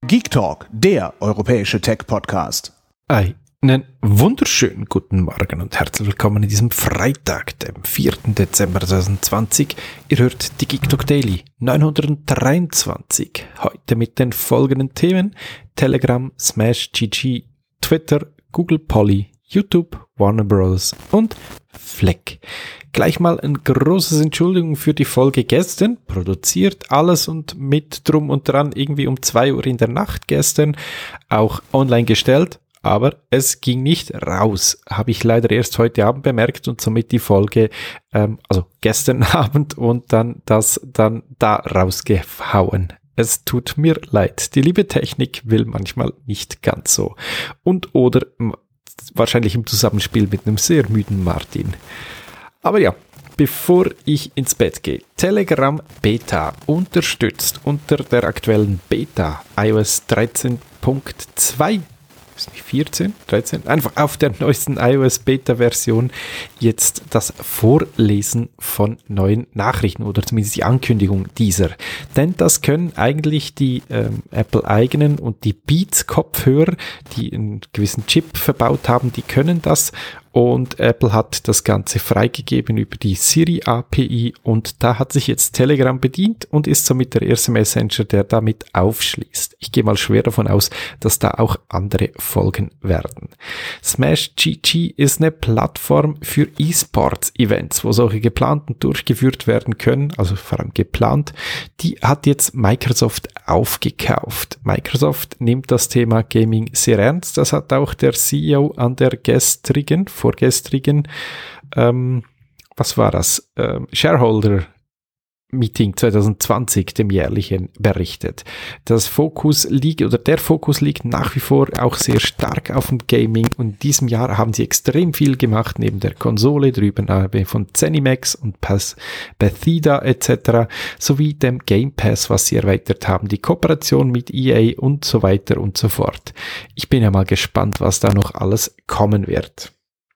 Geek Talk, der europäische Tech-Podcast. Einen wunderschönen guten Morgen und herzlich willkommen in diesem Freitag, dem 4. Dezember 2020. Ihr hört die Geek Talk Daily 923. Heute mit den folgenden Themen: Telegram, Smash GG, Twitter, Google Poly, YouTube, Warner Bros. Und Fleck. Gleich mal ein großes Entschuldigung für die Folge gestern. Produziert alles und mit drum und dran irgendwie um 2 Uhr in der Nacht gestern. Auch online gestellt, aber es ging nicht raus. Habe ich leider erst heute Abend bemerkt und somit die Folge, also gestern Abend und dann das dann da rausgehauen. Es tut mir leid. Die liebe Technik will manchmal nicht ganz so. Und oder wahrscheinlich im Zusammenspiel mit einem sehr müden Martin. Aber ja, bevor ich ins Bett gehe, Telegram Beta unterstützt unter der aktuellen Beta iOS 13.2, ist nicht 14, 13, einfach auf der neuesten iOS Beta Version jetzt das Vorlesen von neuen Nachrichten oder zumindest die Ankündigung dieser. Denn das können eigentlich die Apple-eigenen und die Beats-Kopfhörer, die einen gewissen Chip verbaut haben, die können das. Und Apple hat das Ganze freigegeben über die Siri API und da hat sich jetzt Telegram bedient und ist somit der erste Messenger, der damit aufschließt. Ich gehe mal schwer davon aus, dass da auch andere folgen werden. Smash GG ist eine Plattform für E-Sports-Events, wo solche geplant und durchgeführt werden können, also vor allem geplant. Die hat jetzt Microsoft aufgekauft. Microsoft nimmt das Thema Gaming sehr ernst. Das hat auch der CEO an der vorgestrigen, was war das? Shareholder Meeting 2020, dem jährlichen, berichtet. Der Fokus liegt nach wie vor auch sehr stark auf dem Gaming und in diesem Jahr haben sie extrem viel gemacht, neben der Konsole, drüber von ZeniMax und Bethesda etc. sowie dem Game Pass, was sie erweitert haben, die Kooperation mit EA und so weiter und so fort. Ich bin ja mal gespannt, was da noch alles kommen wird.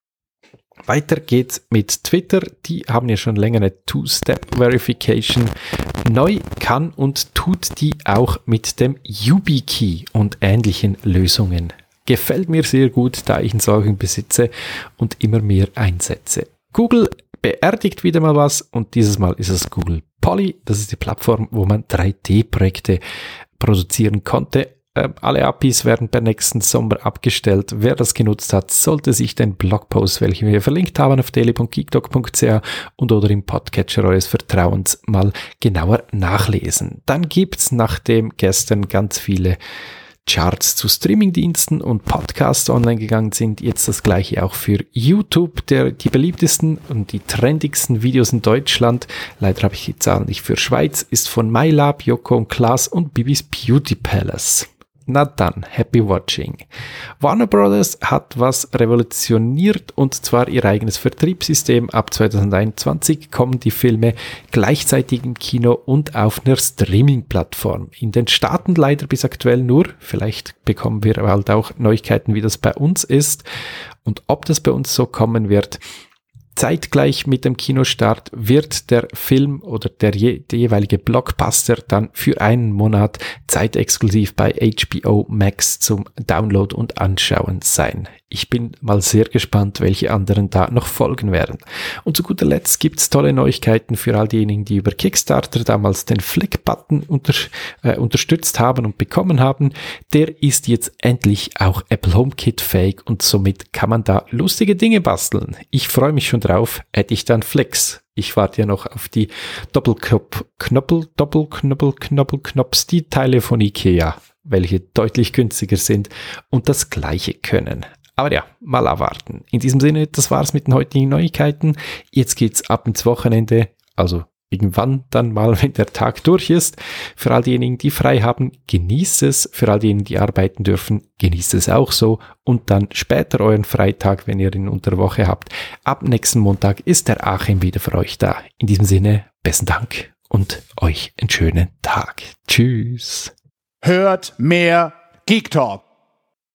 Weiter geht's mit Twitter. Die haben ja schon länger eine Two-Step-Verification. Neu kann und tut die auch mit dem YubiKey und ähnlichen Lösungen. Gefällt mir sehr gut, da ich einen solchen besitze und immer mehr einsetze. Google beerdigt wieder mal was und dieses Mal ist es Google Poly. Das ist die Plattform, wo man 3D-Projekte produzieren konnte. Alle APIs werden per nächsten Sommer abgestellt. Wer das genutzt hat, sollte sich den Blogpost, welchen wir verlinkt haben auf daily.geektalk.ch und oder im Podcatcher eures Vertrauens mal genauer nachlesen. Dann gibt's, nachdem gestern ganz viele Charts zu Streamingdiensten und Podcasts online gegangen sind, jetzt das gleiche auch für YouTube, die beliebtesten und die trendigsten Videos in Deutschland, leider habe ich die Zahlen nicht für Schweiz, ist von MyLab, Joko und Klaas und Bibis Beauty Palace. Na dann, happy watching. Warner Bros. Hat was revolutioniert und zwar ihr eigenes Vertriebssystem. Ab 2021 kommen die Filme gleichzeitig im Kino und auf einer Streaming-Plattform. In den Staaten leider bis aktuell nur. Vielleicht bekommen wir halt auch Neuigkeiten, wie das bei uns ist und ob das bei uns so kommen wird. Zeitgleich mit dem Kinostart wird der Film oder der jeweilige Blockbuster dann für einen Monat zeitexklusiv bei HBO Max zum Download und Anschauen sein. Ich bin mal sehr gespannt, welche anderen da noch folgen werden. Und zu guter Letzt gibt's tolle Neuigkeiten für all diejenigen, die über Kickstarter damals den Flick-Button unterstützt haben und bekommen haben. Der ist jetzt endlich auch Apple HomeKit fähig und somit kann man da lustige Dinge basteln. Ich freue mich schon drauf, hätte ich dann Flex. Ich warte ja noch auf die Doppelknops, die Teile von Ikea, welche deutlich günstiger sind und das Gleiche können. Aber ja, mal abwarten. In diesem Sinne, das war's mit den heutigen Neuigkeiten. Jetzt geht's ab ins Wochenende, also irgendwann dann mal, wenn der Tag durch ist. Für all diejenigen, die frei haben, genießt es. Für all diejenigen, die arbeiten dürfen, genießt es auch so. Und dann später euren Freitag, wenn ihr ihn unter der Woche habt. Ab nächsten Montag ist der Achim wieder für euch da. In diesem Sinne, besten Dank und euch einen schönen Tag. Tschüss. Hört mehr Geek Talk.